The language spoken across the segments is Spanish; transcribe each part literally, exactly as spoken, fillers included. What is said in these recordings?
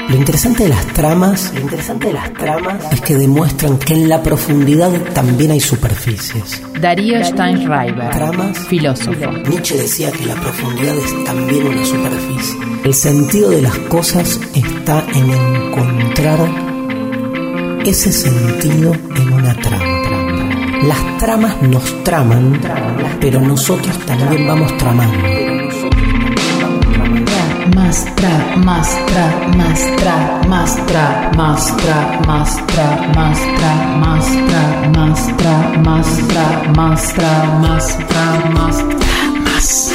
Lo interesante de las tramas, lo interesante de las tramas es que demuestran que en la profundidad también hay superficies. Darío Steinschreiber, tramas, filósofo. Nietzsche decía que la profundidad es también una superficie. El sentido de las cosas está en encontrar ese sentido en una trama. Las tramas nos traman, pero nosotros también vamos tramando. Más tra, más tra, más tra, más tra, más tra, más tra, más tra, más tra, más tra, más tra, más tra, más tra, más tra, más.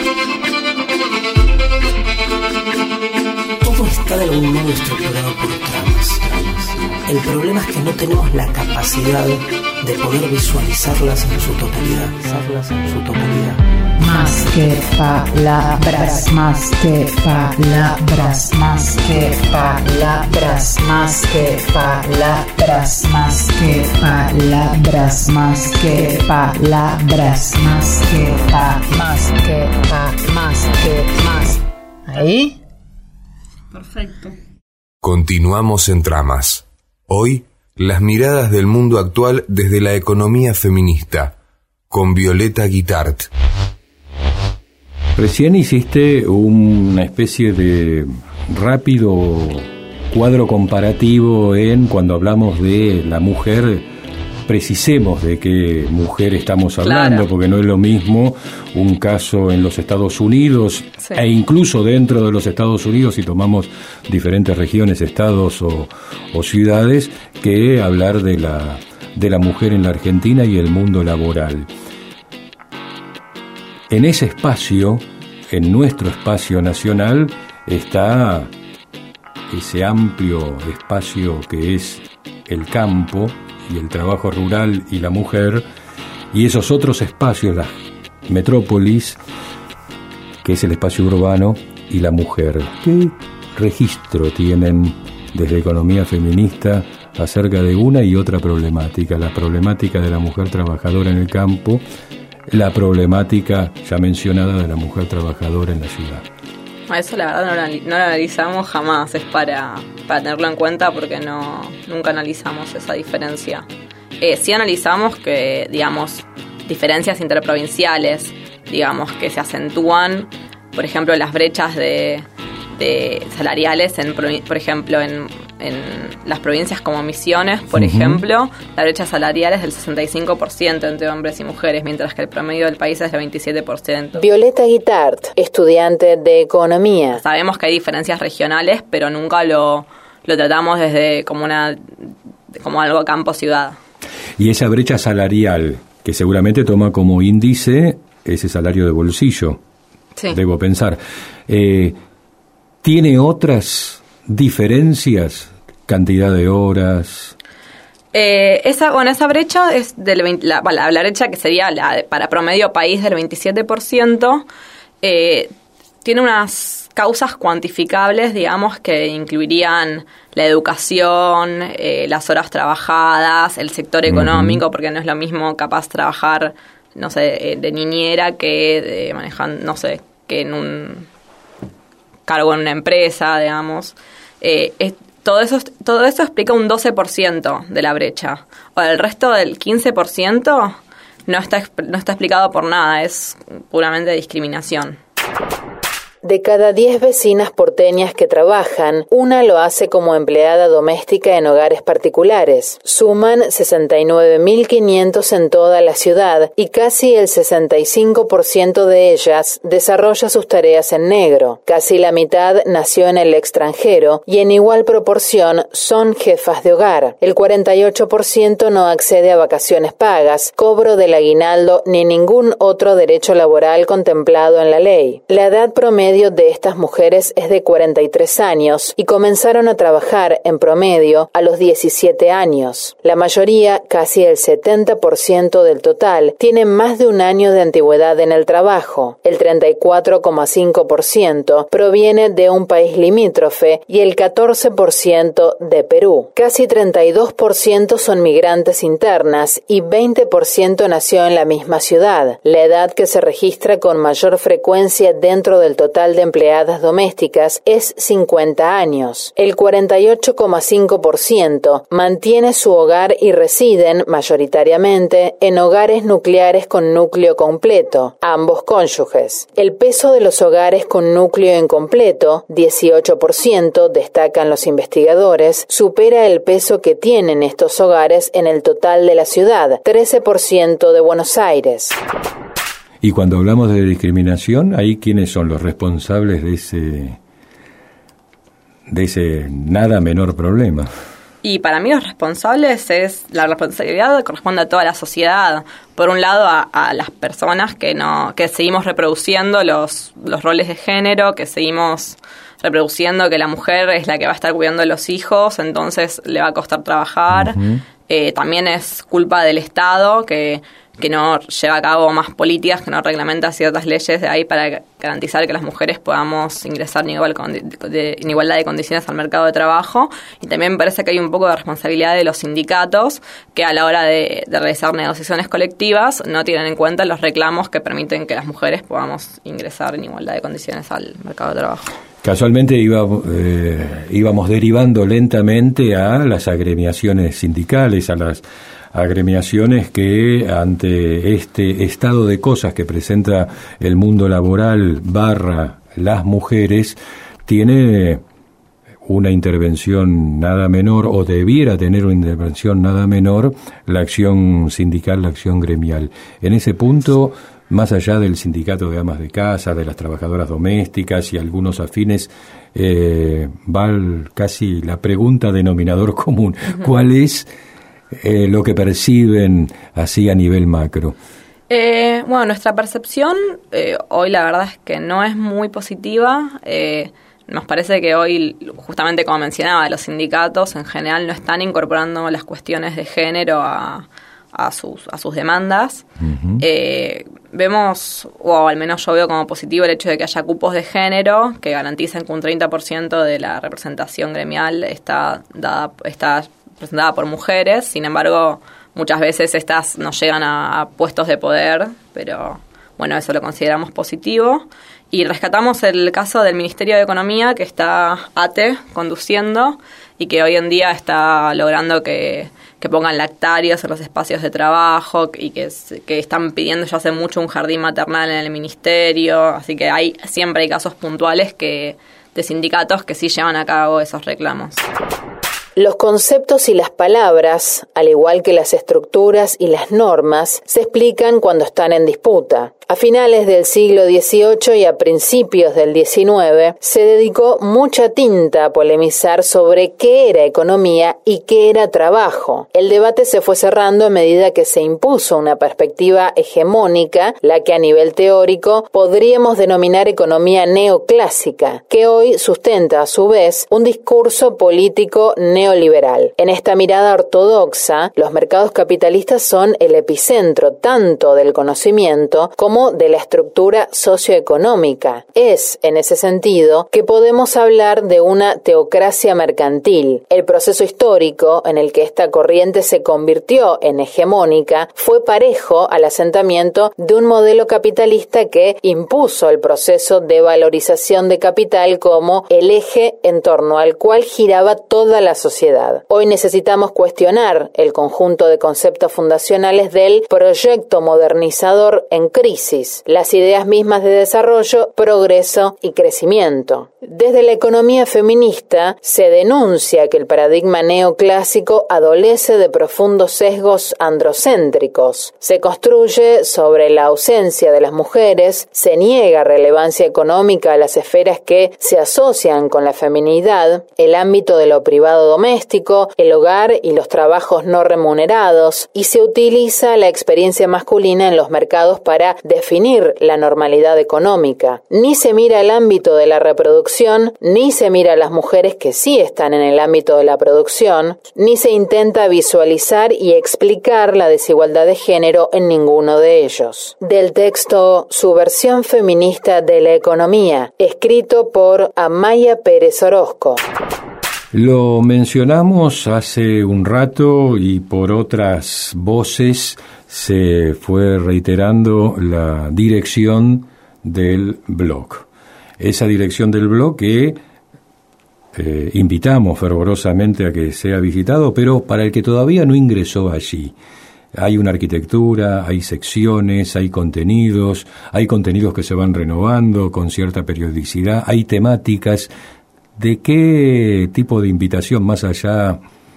Todo está de algún modo estructurado por tramas. El problema es que no tenemos la capacidad de poder visualizarlas en su totalidad. Visualizarlas en su totalidad. Más que palabras, más que palabras, más que palabras, más que palabras, más que palabras, más que palabras, más que pa, más que pa, más que más. ¿Ahí? Perfecto. Continuamos en Tramas. Hoy, las miradas del mundo actual desde la economía feminista, con Violeta Guitart. Recién hiciste una especie de rápido cuadro comparativo en cuando hablamos de la mujer, precisemos de qué mujer estamos hablando, claro, porque no es lo mismo un caso en los Estados Unidos, sí, e incluso dentro de los Estados Unidos, si tomamos diferentes regiones, estados o, o ciudades, que hablar de la, de la mujer en la Argentina y el mundo laboral. En ese espacio, en nuestro espacio nacional, está ese amplio espacio que es el campo y el trabajo rural y la mujer, y esos otros espacios, las metrópolis, que es el espacio urbano y la mujer. ¿Qué registro tienen desde Economía Feminista acerca de una y otra problemática? La problemática de la mujer trabajadora en el campo, la problemática ya mencionada de la mujer trabajadora en la ciudad. Eso la verdad no lo, no lo analizamos jamás, es para, para tenerlo en cuenta porque no nunca analizamos esa diferencia. Eh, sí analizamos que, digamos, diferencias interprovinciales, digamos, que se acentúan, por ejemplo, las brechas de, de salariales, en, por ejemplo, en, en las provincias como Misiones, por uh-huh. ejemplo, la brecha salarial es del sesenta y cinco por ciento entre hombres y mujeres, mientras que el promedio del país es del veintisiete por ciento. Violeta Guitart, estudiante de Economía. Sabemos que hay diferencias regionales, pero nunca lo, lo tratamos desde como, una, como algo campo-ciudad. Y esa brecha salarial, que seguramente toma como índice ese salario de bolsillo, sí, debo pensar, eh, ¿tiene otras diferencias? ¿Cantidad de horas? Eh, esa, bueno, esa brecha es del veinte, la, la, la brecha que sería la de, para promedio país del veintisiete por ciento, eh, tiene unas causas cuantificables, digamos, que incluirían la educación, eh, las horas trabajadas, el sector económico, uh-huh. porque no es lo mismo capaz trabajar, no sé, de niñera que de manejando, no sé, que en un cargo en una empresa, digamos. Eh, es, todo eso todo eso explica un doce por ciento de la brecha. O el resto del quince por ciento no está no está explicado por nada, es puramente discriminación. De cada diez vecinas porteñas que trabajan, una lo hace como empleada doméstica en hogares particulares. Suman sesenta y nueve mil quinientos en toda la ciudad y casi el sesenta y cinco por ciento de ellas desarrolla sus tareas en negro. Casi la mitad nació en el extranjero y en igual proporción son jefas de hogar. El cuarenta y ocho por ciento no accede a vacaciones pagas, cobro del aguinaldo ni ningún otro derecho laboral contemplado en la ley. La edad promedio de estas mujeres es de cuarenta y tres años y comenzaron a trabajar en promedio a los diecisiete años. La mayoría, casi el setenta por ciento del total, tienen más de un año de antigüedad en el trabajo. El treinta y cuatro coma cinco por ciento proviene de un país limítrofe y el catorce por ciento de Perú. Casi treinta y dos por ciento son migrantes internas y veinte por ciento nació en la misma ciudad. La edad que se registra con mayor frecuencia dentro del total total de empleadas domésticas es cincuenta años. El cuarenta y ocho coma cinco por ciento mantiene su hogar y residen, mayoritariamente, en hogares nucleares con núcleo completo, ambos cónyuges. El peso de los hogares con núcleo incompleto, dieciocho por ciento, destacan los investigadores, supera el peso que tienen estos hogares en el total de la ciudad, trece por ciento de Buenos Aires. Y cuando hablamos de discriminación, ¿ahí quiénes son los responsables de ese, de ese nada menor problema? Y para mí los responsables es, la responsabilidad corresponde a toda la sociedad. Por un lado a, a las personas que no, que seguimos reproduciendo los, los roles de género, que seguimos reproduciendo que la mujer es la que va a estar cuidando de los hijos, entonces le va a costar trabajar. Uh-huh. Eh, también es culpa del Estado que que no lleva a cabo más políticas, que no reglamenta ciertas leyes de ahí para garantizar que las mujeres podamos ingresar en, igual de, en igualdad de condiciones al mercado de trabajo. Y también me parece que hay un poco de responsabilidad de los sindicatos que a la hora de, de realizar negociaciones colectivas no tienen en cuenta los reclamos que permiten que las mujeres podamos ingresar en igualdad de condiciones al mercado de trabajo. Casualmente iba, eh, íbamos derivando lentamente a las agremiaciones sindicales, a las agremiaciones que ante este estado de cosas que presenta el mundo laboral barra las mujeres, tiene una intervención nada menor, o debiera tener una intervención nada menor, la acción sindical, la acción gremial. En ese punto, más allá del sindicato de amas de casa, de las trabajadoras domésticas y algunos afines, eh, va casi la pregunta denominador común. Uh-huh. ¿Cuál es eh, lo que perciben así a nivel macro? Eh, bueno, nuestra percepción eh, hoy la verdad es que no es muy positiva. Eh, nos parece que hoy, justamente como mencionaba, los sindicatos en general no están incorporando las cuestiones de género a, a, sus, a sus demandas. Uh-huh. Eh, vemos, o al menos yo veo como positivo el hecho de que haya cupos de género que garanticen que un treinta por ciento de la representación gremial está dada, está presentada por mujeres. Sin embargo, muchas veces estas no llegan a, a puestos de poder, pero bueno, eso lo consideramos positivo. Y rescatamos el caso del Ministerio de Economía, que está A T E conduciendo y que hoy en día está logrando que, que pongan lactarios en los espacios de trabajo y que, que están pidiendo ya hace mucho un jardín maternal en el ministerio. Así que hay siempre hay casos puntuales que de sindicatos que sí llevan a cabo esos reclamos. Los conceptos y las palabras, al igual que las estructuras y las normas, se explican cuando están en disputa. A finales del siglo dieciocho y a principios del diecinueve, se dedicó mucha tinta a polemizar sobre qué era economía y qué era trabajo. El debate se fue cerrando a medida que se impuso una perspectiva hegemónica, la que a nivel teórico podríamos denominar economía neoclásica, que hoy sustenta a su vez un discurso político neoliberal. En esta mirada ortodoxa, los mercados capitalistas son el epicentro tanto del conocimiento como de la estructura socioeconómica. Es, en ese sentido, que podemos hablar de una teocracia mercantil. El proceso histórico en el que esta corriente se convirtió en hegemónica fue parejo al asentamiento de un modelo capitalista que impuso el proceso de valorización de capital como el eje en torno al cual giraba toda la sociedad. Hoy necesitamos cuestionar el conjunto de conceptos fundacionales del proyecto modernizador en crisis, las ideas mismas de desarrollo, progreso y crecimiento. Desde la economía feminista se denuncia que el paradigma neoclásico adolece de profundos sesgos androcéntricos. Se construye sobre la ausencia de las mujeres, se niega relevancia económica a las esferas que se asocian con la feminidad, el ámbito de lo privado doméstico, el hogar y los trabajos no remunerados, y se utiliza la experiencia masculina en los mercados para definir la normalidad económica. Ni se mira el ámbito de la reproducción, ni se mira a las mujeres que sí están en el ámbito de la producción, ni se intenta visualizar y explicar la desigualdad de género en ninguno de ellos. Del texto Subversión feminista de la economía, escrito por Amaya Pérez Orozco. Lo mencionamos hace un rato y por otras voces se fue reiterando la dirección del blog. esa dirección del blog que eh, invitamos fervorosamente a que sea visitado, pero para el que todavía no ingresó allí. Hay una arquitectura, hay secciones, hay contenidos, hay contenidos que se van renovando con cierta periodicidad, hay temáticas. ¿De qué tipo de invitación, más allá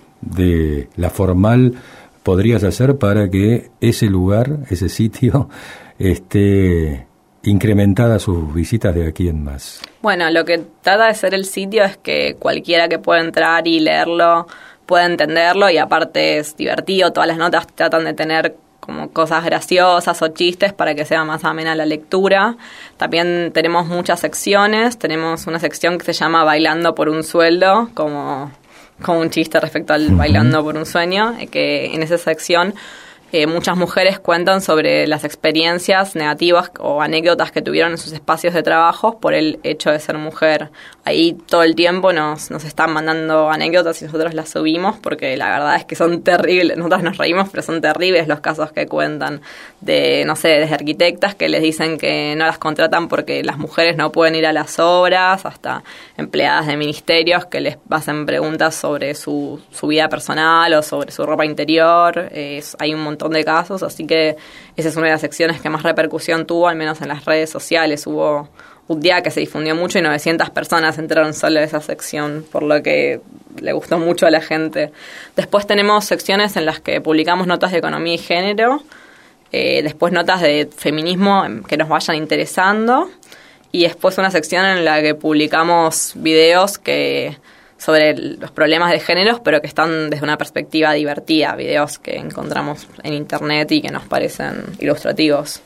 de la formal, podrías hacer para que ese lugar, ese sitio, esté incrementada sus visitas de aquí en más? Bueno, lo que trata de ser el sitio es que cualquiera que pueda entrar y leerlo pueda entenderlo, y aparte es divertido. Todas las notas tratan de tener como cosas graciosas o chistes para que sea más amena la lectura. También tenemos muchas secciones. Tenemos una sección que se llama Bailando por un sueldo, como, como un chiste respecto al uh-huh. Bailando por un sueño, que en esa sección eh, muchas mujeres cuentan sobre las experiencias negativas o anécdotas que tuvieron en sus espacios de trabajo por el hecho de ser mujer. Ahí todo el tiempo nos, nos están mandando anécdotas y nosotros las subimos, porque la verdad es que son terribles. Nosotros nos reímos, pero son terribles los casos que cuentan de, no sé, desde arquitectas que les dicen que no las contratan porque las mujeres no pueden ir a las obras, hasta empleadas de ministerios que les hacen preguntas sobre su, su vida personal o sobre su ropa interior. Es, hay un montón de casos, así que esa es una de las secciones que más repercusión tuvo, al menos en las redes sociales. Hubo un día que se difundió mucho y novecientas personas entraron solo a esa sección, por lo que le gustó mucho a la gente. Después tenemos secciones en las que publicamos notas de economía y género, eh, después notas de feminismo que nos vayan interesando, y después una sección en la que publicamos videos que sobre los problemas de géneros, pero que están desde una perspectiva divertida, videos que encontramos en internet y que nos parecen ilustrativos.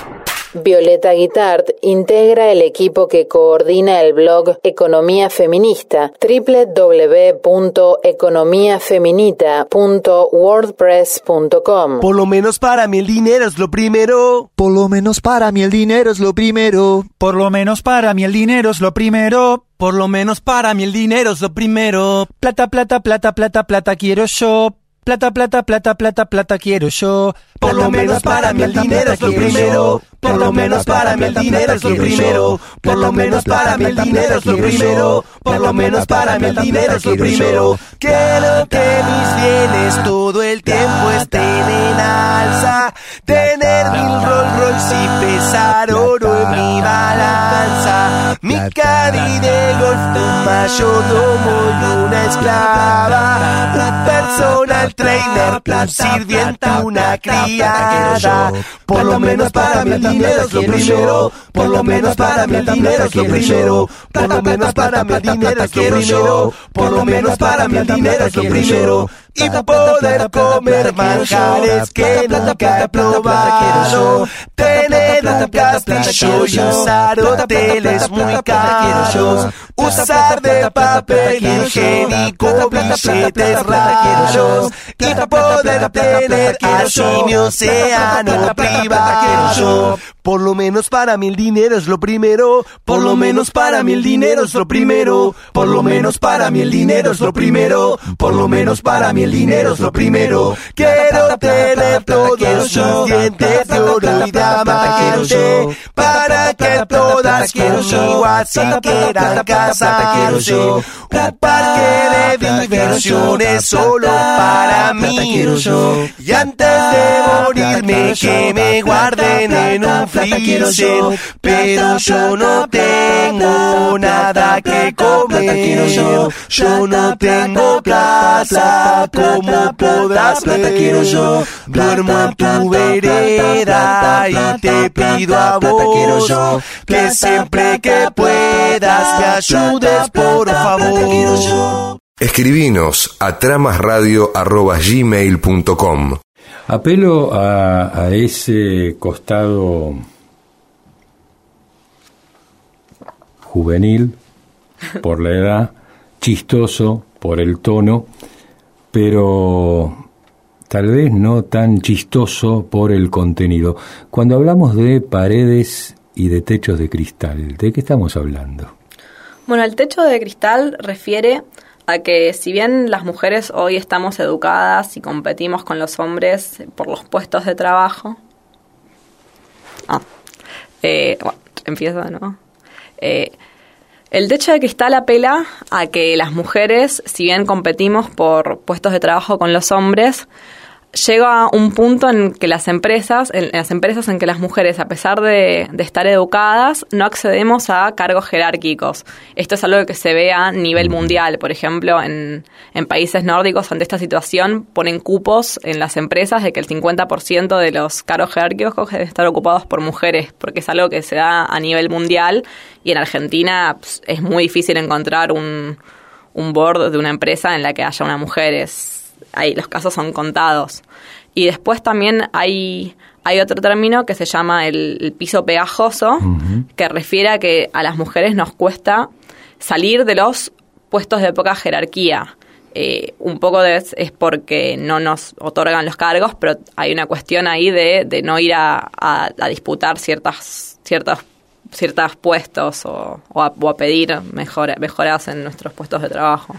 Violeta Guitart integra el equipo que coordina el blog Economía Feminista, doble u doble u doble u punto economía feminita punto wordpress punto com. Por lo menos para mí el dinero es lo primero. Por lo menos para mí el dinero es lo primero. Por lo menos para mí el dinero es lo primero. Por lo menos para mí el dinero es lo primero. Plata, plata, plata, plata, plata quiero yo. Plata, plata, plata, plata, plata quiero yo. Por lo menos para mí el dinero es lo primero. Por lo menos para mí el dinero es lo primero. Por lo menos para mí el dinero es lo primero. Por lo menos para mí el dinero es lo primero. Quiero que mis bienes todo el tiempo estén en alza. Tener mil Rolls Royce y pesar oro en mi balanza. Mi caddy de golf, un mayordomo y una esclava. Un personal trainer, un sirviente, una criada. Por lo menos para mí el dinero es lo primero. Por lo menos para mí el dinero es lo primero. Por lo menos para mí el dinero es lo primero. Por lo menos para mí el dinero es lo primero. Y poder comer manjares que nunca he probado. Tener un castillo y usar hoteles muy caros. Usar de papel higiénico billetes raros. Y poder tener así mi océano privado. Por lo menos para mí el dinero es lo primero. Por lo menos para mí el dinero es lo primero. Por lo menos para mí el dinero es lo primero. Por lo menos para mí el dinero es lo primero. Quiero tener todos sus dientes de oro y diamante, para que todas conmigo así quieran casarse. Un parque de diversiones solo para mí. Y antes de morirme que me guarden en un freezer, pero yo no tengo nada que comer. Yo no tengo casa, como podrás ver. Duermo en tu vereda y te pido a vos que siempre que puedas me ayudes, por favor. Escribinos a tramasradio arroba gmail punto com. Apelo a, a ese costado juvenil, por la edad, chistoso, por el tono, pero tal vez no tan chistoso por el contenido. Cuando hablamos de paredes y de techos de cristal, ¿de qué estamos hablando? Bueno, el techo de cristal refiere a que si bien las mujeres hoy estamos educadas y competimos con los hombres por los puestos de trabajo, ah, eh, bueno, empieza, ¿no? Eh, el techo de cristal apela a que las mujeres, si bien competimos por puestos de trabajo con los hombres, llega un punto en que las empresas, en las empresas en que las mujeres, a pesar de, de estar educadas, no accedemos a cargos jerárquicos. Esto es algo que se ve a nivel mundial. Por ejemplo, en, en países nórdicos, ante esta situación, ponen cupos en las empresas de que el cincuenta por ciento de los cargos jerárquicos deben estar ocupados por mujeres, porque es algo que se da a nivel mundial, y en Argentina pues, es muy difícil encontrar un, un board de una empresa en la que haya una mujer. Es Ahí los casos son contados. Y después también hay, hay otro término que se llama el, el piso pegajoso, uh-huh. que refiere a que a las mujeres nos cuesta salir de los puestos de poca jerarquía. Eh, un poco de, es porque no nos otorgan los cargos, pero hay una cuestión ahí de, de no ir a, a, a disputar ciertas, ciertas, ciertos puestos o, o, a, o a pedir mejora, mejoras en nuestros puestos de trabajo.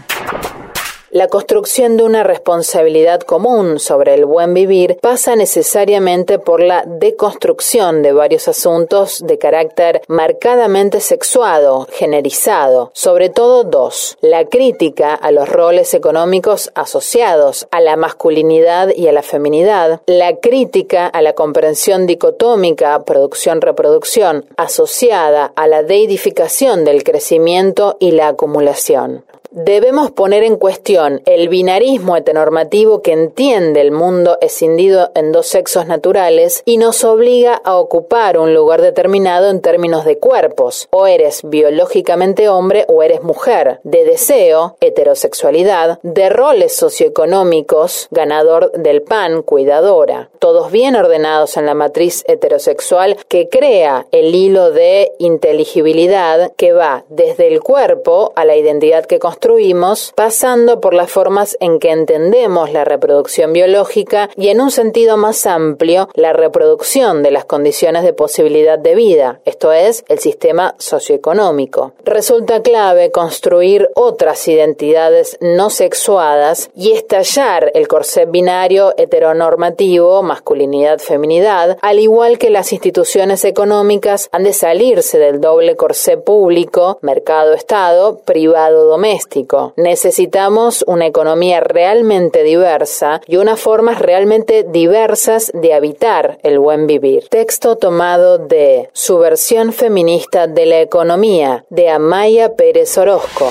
La construcción de una responsabilidad común sobre el buen vivir pasa necesariamente por la deconstrucción de varios asuntos de carácter marcadamente sexuado, generizado, sobre todo dos: la crítica a los roles económicos asociados a la masculinidad y a la feminidad, la crítica a la comprensión dicotómica producción-reproducción asociada a la deidificación del crecimiento y la acumulación. Debemos poner en cuestión el binarismo heteronormativo que entiende el mundo escindido en dos sexos naturales y nos obliga a ocupar un lugar determinado en términos de cuerpos. O eres biológicamente hombre o eres mujer, de deseo, heterosexualidad, de roles socioeconómicos, ganador del pan, cuidadora. Todos bien ordenados en la matriz heterosexual que crea el hilo de inteligibilidad que va desde el cuerpo a la identidad que construye, construimos, pasando por las formas en que entendemos la reproducción biológica y, en un sentido más amplio, la reproducción de las condiciones de posibilidad de vida, esto es, el sistema socioeconómico. Resulta clave construir otras identidades no sexuadas y estallar el corset binario heteronormativo, masculinidad-feminidad, al igual que las instituciones económicas han de salirse del doble corset público, mercado-estado, privado-doméstico. Necesitamos una economía realmente diversa y unas formas realmente diversas de habitar el buen vivir. Texto tomado de Subversión feminista de la economía, de Amaya Pérez Orozco.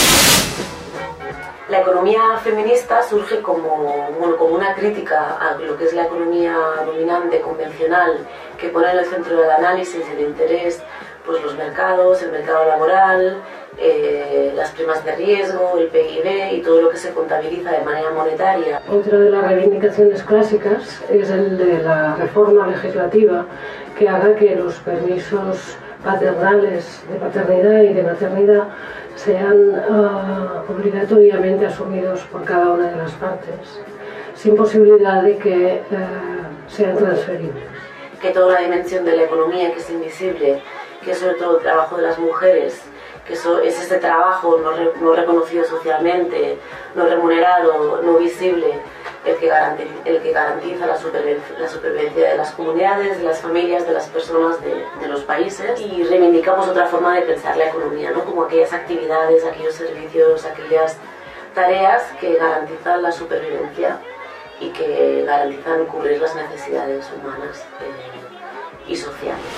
La economía feminista surge como, bueno, como una crítica a lo que es la economía dominante, convencional, que pone en el centro del análisis y del interés pues, los mercados, el mercado laboral, Eh, las primas de riesgo, el P I B y todo lo que se contabiliza de manera monetaria. Otra de las reivindicaciones clásicas es el de la reforma legislativa que haga que los permisos paternales de paternidad y de maternidad sean uh, obligatoriamente asumidos por cada una de las partes, sin posibilidad de que uh, sean transferibles. Que toda la dimensión de la economía que es invisible, que es sobre todo el trabajo de las mujeres, que eso es este trabajo no, re, no reconocido socialmente, no remunerado, no visible, el que garantiza, el que garantiza la, supervivencia, la supervivencia de las comunidades, de las familias, de las personas, de, de los países. Y reivindicamos otra forma de pensar la economía, ¿no? Como aquellas actividades, aquellos servicios, aquellas tareas que garantizan la supervivencia y que garantizan cubrir las necesidades humanas eh, y sociales.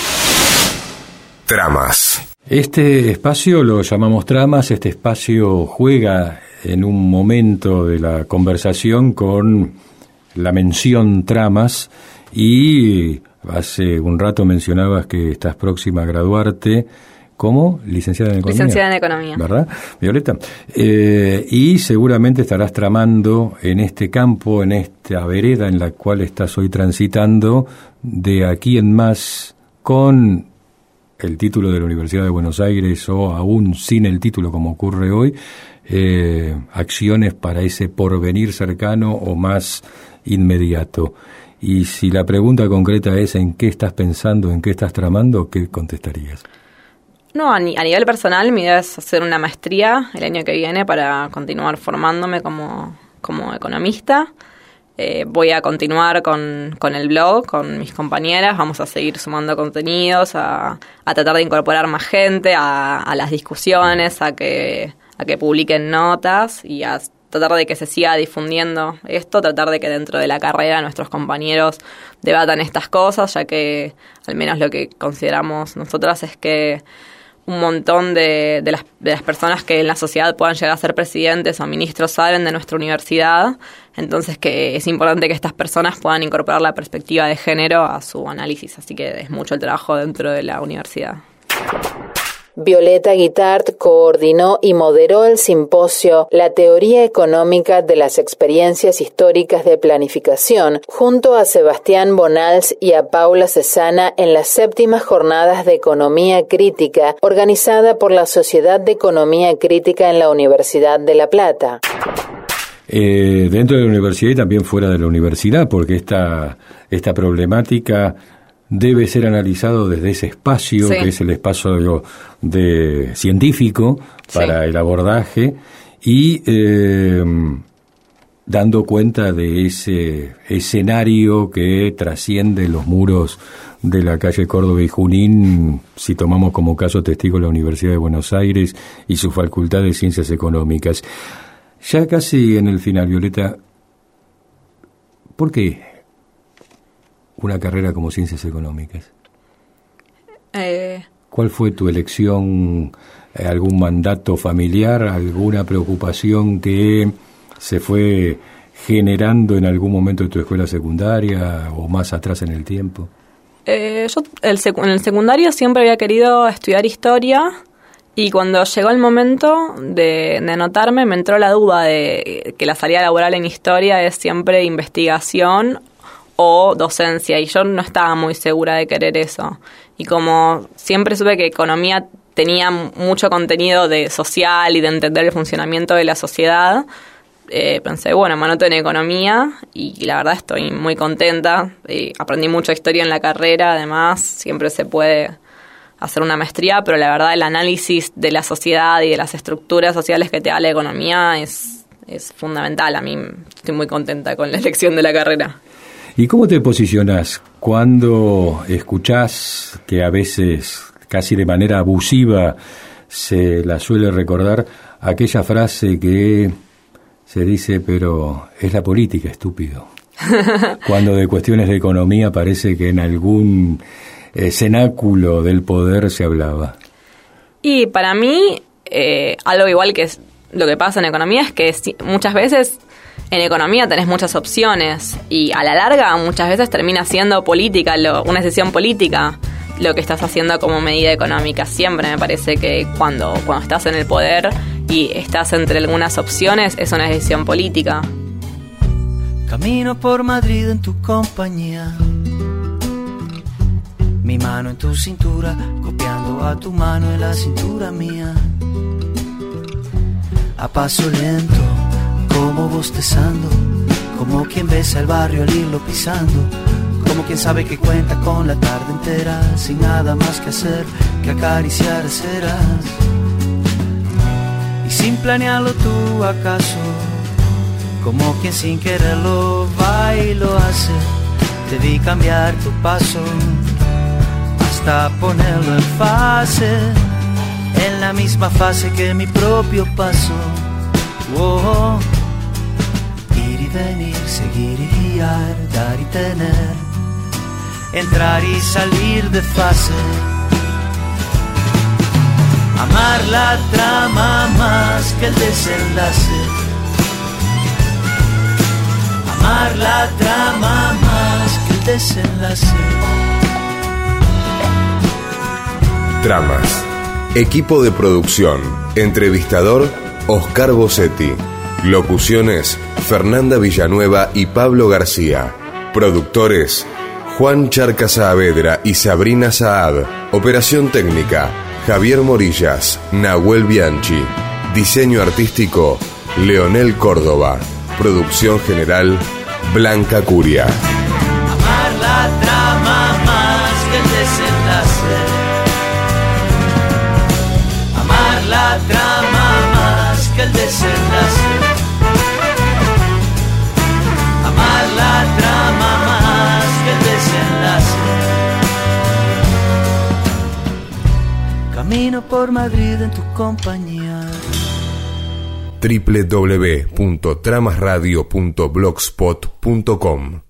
Tramas. Este espacio lo llamamos Tramas. Este espacio juega en un momento de la conversación con la mención Tramas, y hace un rato mencionabas que estás próxima a graduarte como licenciada en Economía. Licenciada en Economía. ¿Verdad, Violeta? Eh, y seguramente estarás tramando en este campo, en esta vereda en la cual estás hoy transitando, de aquí en más, con el título de la Universidad de Buenos Aires o aún sin el título como ocurre hoy, eh, acciones para ese porvenir cercano o más inmediato. Y si la pregunta concreta es ¿en qué estás pensando, en qué estás tramando?, ¿qué contestarías? No, a, ni, a nivel personal mi idea es hacer una maestría el año que viene para continuar formándome como, como economista. Eh, voy a continuar con, con el blog, con mis compañeras, vamos a seguir sumando contenidos, a, a tratar de incorporar más gente a, a las discusiones, a que, a que publiquen notas y a tratar de que se siga difundiendo esto, tratar de que dentro de la carrera nuestros compañeros debatan estas cosas, ya que al menos lo que consideramos nosotras es que un montón de, de, las, de las personas que en la sociedad puedan llegar a ser presidentes o ministros salen de nuestra universidad, entonces que es importante que estas personas puedan incorporar la perspectiva de género a su análisis, así que es mucho el trabajo dentro de la universidad. Violeta Guitart coordinó y moderó el simposio La teoría económica de las experiencias históricas de planificación junto a Sebastián Bonals y a Paula Cesana en las séptimas jornadas de economía crítica organizada por la Sociedad de Economía Crítica en la Universidad de La Plata. Eh, dentro de la universidad y también fuera de la universidad, porque esta, esta problemática debe ser analizado desde ese espacio, sí. que es el espacio de científico para sí. el abordaje y eh, dando cuenta de ese escenario que trasciende los muros de la calle Córdoba y Junín, si tomamos como caso testigo la Universidad de Buenos Aires y su Facultad de Ciencias Económicas. Ya casi en el final, Violeta, ¿por qué una carrera como Ciencias Económicas? Eh... ¿Cuál fue tu elección? ¿Algún mandato familiar? ¿Alguna preocupación que se fue generando en algún momento de tu escuela secundaria o más atrás en el tiempo? Eh, yo el sec- en el secundario siempre había querido estudiar historia y cuando llegó el momento de, de anotarme me entró la duda de que la salida laboral en historia es siempre investigación o docencia, y yo no estaba muy segura de querer eso. Y como siempre supe que economía tenía mucho contenido de social y de entender el funcionamiento de la sociedad, eh, pensé, bueno, me anoto en economía y la verdad estoy muy contenta. Eh, aprendí mucha historia en la carrera, además, siempre se puede hacer una maestría, pero la verdad el análisis de la sociedad y de las estructuras sociales que te da la economía es, es fundamental. A mí estoy muy contenta con la elección de la carrera. ¿Y cómo te posicionás cuando escuchás que a veces, casi de manera abusiva, se la suele recordar aquella frase que se dice, pero es la política, estúpido? Cuando de cuestiones de economía parece que en algún eh, cenáculo del poder se hablaba. Y para mí, eh, algo igual que es lo que pasa en economía es que muchas veces en economía tenés muchas opciones y a la larga muchas veces termina siendo política, lo, una decisión política lo que estás haciendo como medida económica. Siempre me parece que cuando, cuando estás en el poder y estás entre algunas opciones es una decisión política. Camino por Madrid en tu compañía, mi mano en tu cintura, copiando a tu mano en la cintura mía. A paso lento, como bostezando, como quien besa el barrio al irlo pisando, como quien sabe que cuenta con la tarde entera, sin nada más que hacer que acariciar ceras. Y sin planearlo tú acaso, como quien sin quererlo va y lo hace, debí cambiar tu paso hasta ponerlo en fase, en la misma fase que mi propio paso. Oh, ir y venir, seguir y guiar, dar y tener, entrar y salir de fase. Amar la trama más que el desenlace. Amar la trama más que el desenlace. Tramas. Equipo de producción. Entrevistador Oscar Bossetti. Locuciones Fernanda Villanueva y Pablo García. Productores Juan Charca Saavedra y Sabrina Saad. Operación técnica Javier Morillas, Nahuel Bianchi. Diseño artístico Leonel Córdoba. Producción general Blanca Curia. Amar la trama más que el desenlace. Amar la trama más que el desenlace. Amar camino por Madrid en tu compañía. doble u doble u doble u punto tramasradio punto blogspot punto com